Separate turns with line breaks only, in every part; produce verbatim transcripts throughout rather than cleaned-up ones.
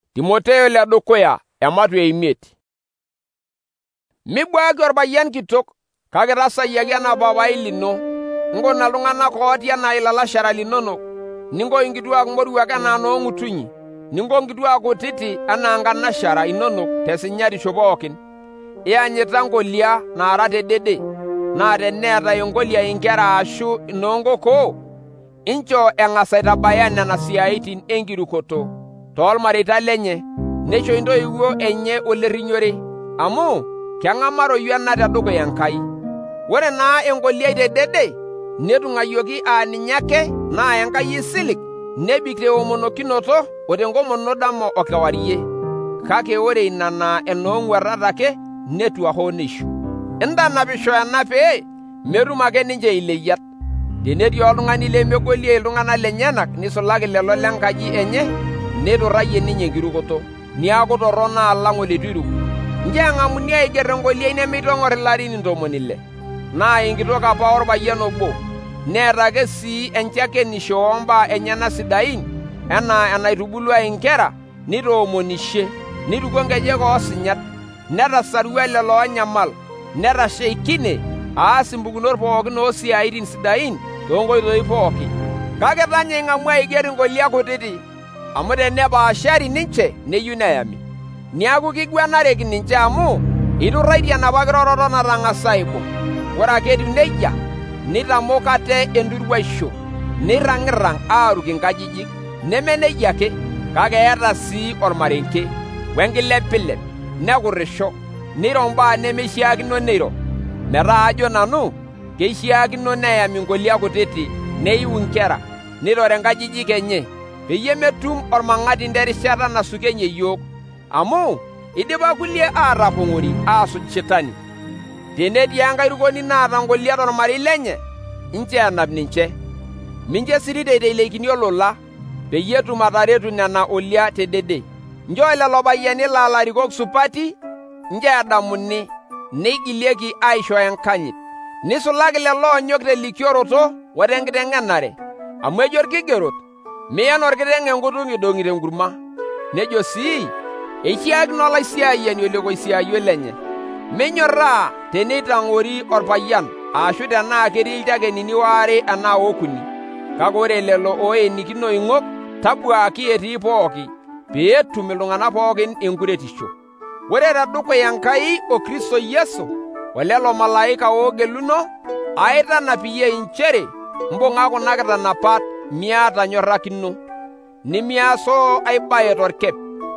Timoteo le dukuya ematua imiet. Mibwaaki orpayian kitok, kake tasayiaki enaa papai lino. Nkuna iltung'anak ooti enaa ilalashara linonok. Ninko inkituak moruak enaa noong'utunyi. Ninko inkituak kutiti enaa nkanashara inonok tesinyatisho pookin. Iyanyita nkolia naara tedede, naa teneeta enkolia inkera ashu inoonkokoo, incho eng'as aitabaya nena siaitin enkirukoto toolmareita lenye, neisho intoiwuo enye olerrinyore, amu keng'amaroyu ena tedukuya Enkai. Ore naa enkoliai tedede netung'ayioki aa ninye ake naa Enkai isilig, nebik teomonokinoto o tenkomono dama o kewarie. Kake ore ina naa enoong'uarrat ake netua hoo neishu. Intanapisho ena pee metum ake ninche ileyiat. Tenetii oltung'ani lemegolie iltung'anak lenyenak nisulaki lelo lenkaji enye, neiturrayie ninye enkirukoto, niaku torrono alang' olitu iruk. Ncho eng'amuni aigerr enkoliai nemeitong'or ilarin intomoni ile, naa enkitok apa orpayian obo, neeta ake sii enchakenisho oombaa enyenak sidain enaa enaitubulua inkera, nitoomonishe, nitukuo nkejek oosinyat, netasarua lelo oonyamal, netasheikine aas impukunot pookin oosiaitin sidain toonkoitoi pooki. Kake tanya ing'amu aigerr inkolia kutiti, amu tenepaashari ninche neyieu neyami. Niaku kiguanareki ninche amu iturraitie enapa kiroroto natang'asa aibung'. Ore ake etiu nejia, nitamok ate enturwaisho, neirrang'irrang' aaruk inkajijik, neme nejia ake, kake eeta sii ormarenke, wenkilepilep, nekurrisho, neiro mbaa nemeishiakino neiro. Metaa ajo nanu, keishiakino neyami nkolia kutiti, neiu inkera, neirore nkajijik enye, peyie metum ormang'atin terishata nasukenye yiok, amu idipa kulie aatapong'ori aasuj Shetani. Tenetii enkairukoni naata nkolia tormarei lenye, incho enap ninche. Mincho esirita eiteleikini olola, peyie etum ataretu nena olia tedede. Nchoo lelo payiani laa larikok supati, incho edamuni, neigilieki aisho enkanyit, nisulaki lelo oonyok telikioroto o tenkiteng'enare, amu ejo orkigerot, miyen orkiteng' enkutuk idong'ito enkurma. Nejo sii, eishiakino olaisiayiani olekoisiayio lenye. Minyorraa teneitang'ori orpayian ashu tenaa ketii ilchakenini waare enaa okuni, kake ore lelo oenikino ing'ok tabuaaki etii pooki, pee etum iltung'anak pookin enkuretisho. Ore tedukuya Enkai o Kristo Yesu olelo malaika oogeluno, aitanap iyie inchere mbung'a kuna kitanapat miata nyorrakino, nimiasoo ai baye torkep.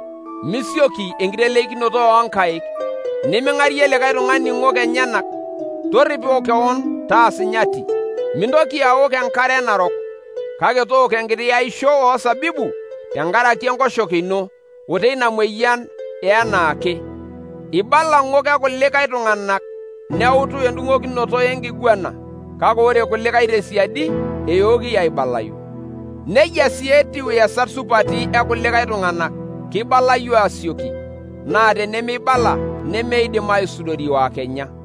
Misioki enkiteeleikinoto oonkaik, niming'arie likae tung'ani ing'ok enyenak, torripo keon taasinyati. Mintoki aok enkare narok, kake tooko enkiti aisho oosabibu tenkaraki enkoshoke ino o teina mueyian eanaake. Ibala ng'ok ekulikae tung'anak neutu endung'okinoto enkiguana, kake ore kulikae tesiadi eyooki aibalayu. Nejia sii etiu iasat supati ekulikae tung'anak, kibalayu aasioki, naa tenemeibala nemeidim aisudori oakenya.